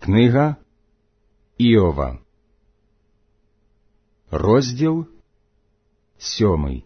Книга Іова, розділ 7.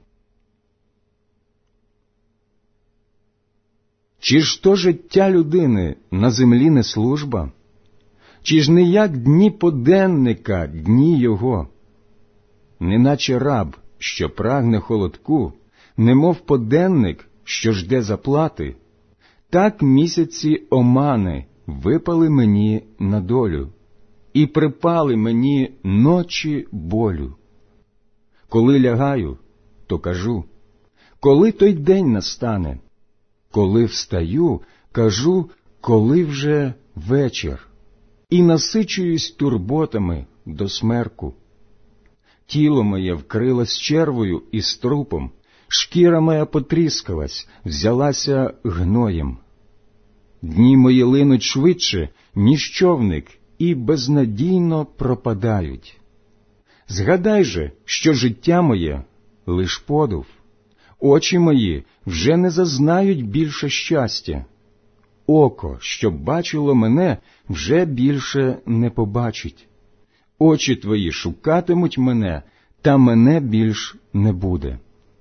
Чи ж то життя людини на землі не служба? Чи ж не як дні поденника дні його? Неначе раб, що прагне холодку, немов поденник, що жде заплати, так місяці омани випали мені на долю, і припали мені ночі болю. Коли лягаю, то кажу, коли той день настане? Коли встаю, кажу, коли вже вечір, і насичуюсь турботами до смерку. Тіло моє вкрилось червою і струпом, шкіра моя потріскалась, взялася гноєм. Дні мої линуть швидше, ніж човник, і безнадійно пропадають. Згадай же, що життя моє — лиш подув, очі мої вже не зазнають більше щастя. Око, що бачило мене, вже більше не побачить. Очі твої шукатимуть мене, та мене більш не буде.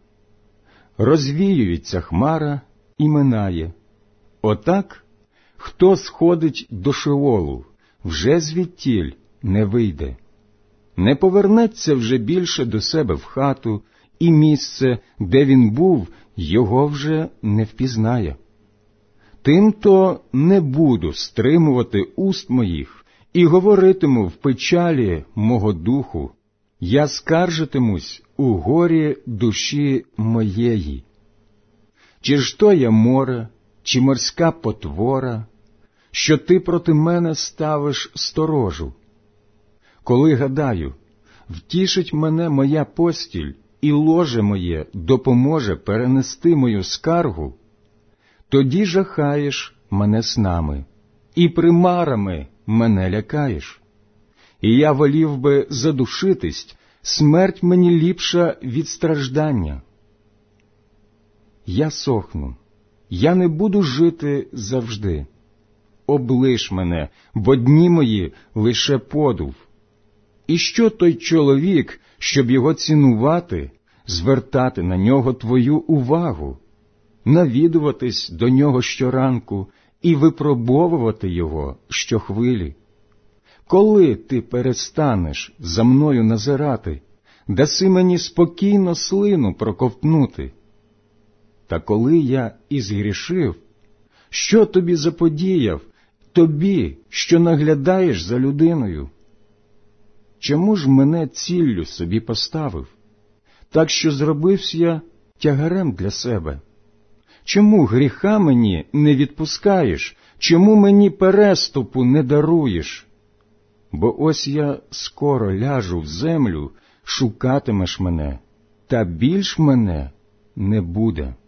Розвіюється хмара і минає. Отак, хто сходить до Шеолу, вже звідтіль не вийде. Не повернеться вже більше до себе в хату, і місце, де він був, його вже не впізнає. Тимто не буду стримувати уст моїх і говоритиму в печалі мого духу. Я скаржитимусь у горі душі моєї. Чи ж то я море, чи морська потвора, що ти проти мене ставиш сторожу? Коли гадаю, втішить мене моя постіль, і ложе моє допоможе перенести мою скаргу, тоді жахаєш мене снами, і примарами мене лякаєш. І я волів би задушитись, смерть мені ліпша від страждання. Я сохну, я не буду жити завжди. Облиш мене, бо дні мої лише подув. І що той чоловік, щоб його цінувати, звертати на нього твою увагу, навідуватись до нього щоранку і випробовувати його щохвилі? Коли ти перестанеш за мною назирати, даси мені спокійно слину проковтнути? Та коли я і згрішив, що тобі заподіяв, тобі, що наглядаєш за людиною? Чому ж мене ціллю собі поставив, так що зробився я тягарем для себе? Чому гріха мені не відпускаєш? Чому мені переступу не даруєш? Бо ось я скоро ляжу в землю, шукатимеш мене, та більш мене не буде.